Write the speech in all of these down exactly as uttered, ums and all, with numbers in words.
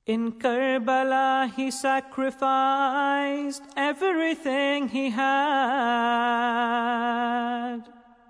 In Karbala he sacrificed everything he had.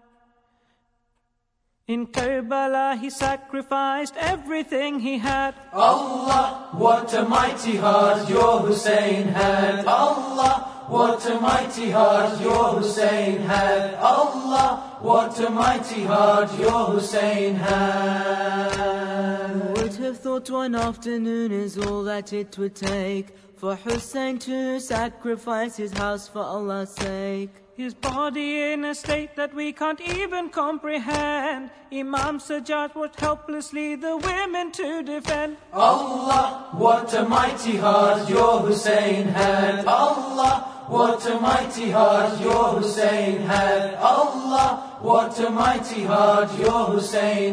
In Karbala he sacrificed everything he had. Allah, what a mighty heart your Hussein had. Allah, what a mighty heart your Hussein had. Allah, what a mighty heart your Hussein had. Who would have thought one afternoon is all that it would take for Hussein to sacrifice his house for Allah's sake? His body in a state that we can't even comprehend. Imam Sajjad worked helplessly the women to defend. Allah, what a mighty heart your Hussein had. Allah, what a mighty heart your Hussein had. Allah, what a mighty heart your Hussein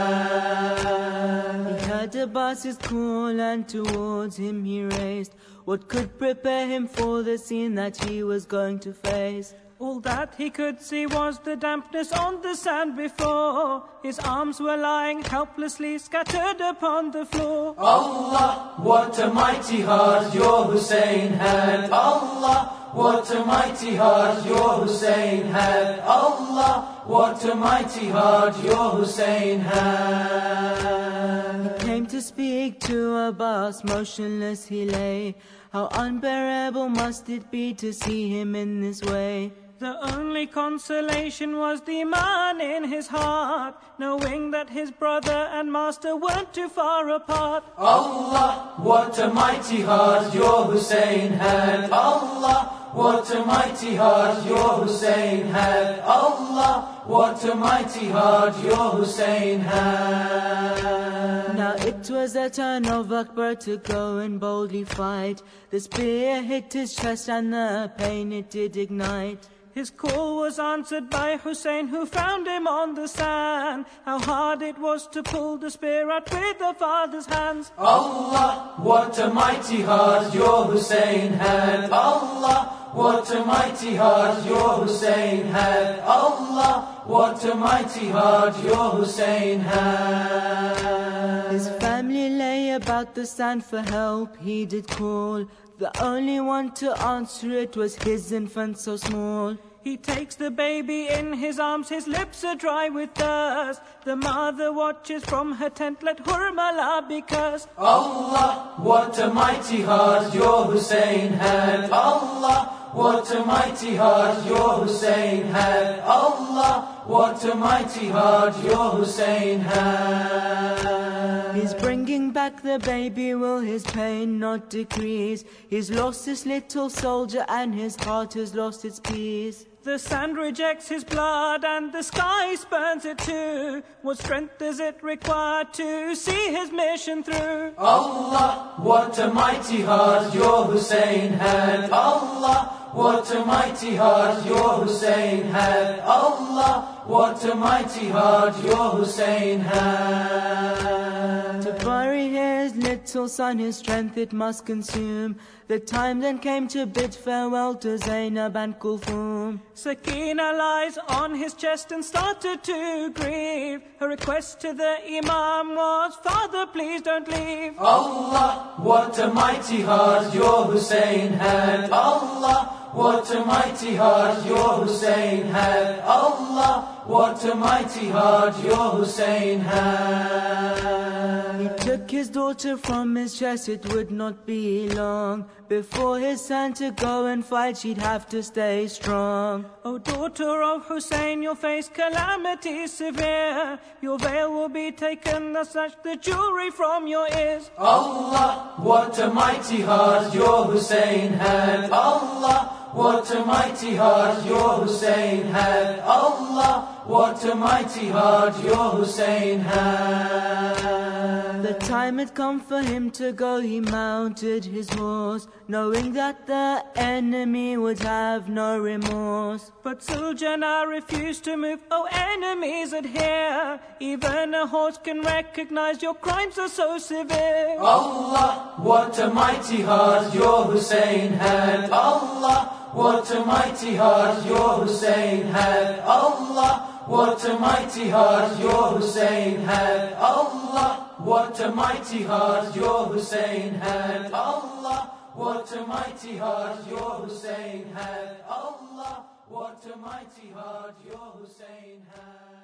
had. He heard Abbas's call and towards him he raced. What could prepare him for the scene that he was going to face? All that he could see was the dampness on the sand before. His arms were lying helplessly scattered upon the floor. Allah, what a mighty heart your Hussein had. Allah, what a mighty heart your Hussein had. Allah, what a mighty heart your Hussein had. He came to speak to Abbas, motionless he lay. How unbearable must it be to see him in this way? The only consolation was the iman in his heart, knowing that his brother and master weren't too far apart. Allah, what a mighty heart your Hussein had. Allah, what a mighty heart your Hussein had. Allah, what a mighty heart your Hussein had. Now it was the turn of Akbar to go and boldly fight. The spear hit his chest and the pain it did ignite. His call was answered by Hussein, who found him on the sand. How hard it was to pull the spear out with the father's hands. Allah, what a mighty heart your Hussein had. Allah, what a mighty heart your Hussein had. Allah, what a mighty heart your Hussein had. His family lay about the sand for help, he did call. The only one to answer it was his infant so small. He takes the baby in his arms, his lips are dry with thirst. The mother watches from her tent, let Hurmala be cursed. Allah, what a mighty heart your Hussein had. Allah, what a mighty heart your Hussein had. Allah, what a mighty heart your Hussein had. He's bringing back the baby, will his pain not decrease? He's lost this little soldier and his heart has lost its peace. The sand rejects his blood and the sky spurns it too. What strength does it require to see his mission through? Allah, what a mighty heart your Hussein had. Allah, what a mighty heart your Hussein had. Allah, what a mighty heart your Hussein had. To bury his little son, his strength it must consume. The time then came to bid farewell to Zainab and Kulthum. Sakina lies on his chest and started to grieve. Her request to the Imam was, Father, please don't leave. Allah, what a mighty heart your Hussein had. Allah, what a mighty heart your Hussein had. Allah, what a mighty heart your Hussein had. He took his daughter from his chest, it would not be long before his son to go and fight, she'd have to stay strong. O daughter of Hussein, you'll face calamity severe. Your veil will be taken, thus snatch the jewelry from your ears. Allah, what a mighty heart your Hussein had. Allah, what a mighty heart your Hussein had. Allah, what a mighty heart your Hussein had. The time had come for him to go, he mounted his horse, knowing that the enemy would have no remorse. But Suljana refused to move, oh enemies adhere. Even a horse can recognize your crimes are so severe. Allah, what a mighty heart your Hussein had. Allah, what a mighty heart your Hussein had. Allah, what a mighty heart your Hussein had. Allah, what a mighty heart your Hussein had. Allah, what a mighty heart your Hussein had. Allah, what a mighty heart your Hussein had.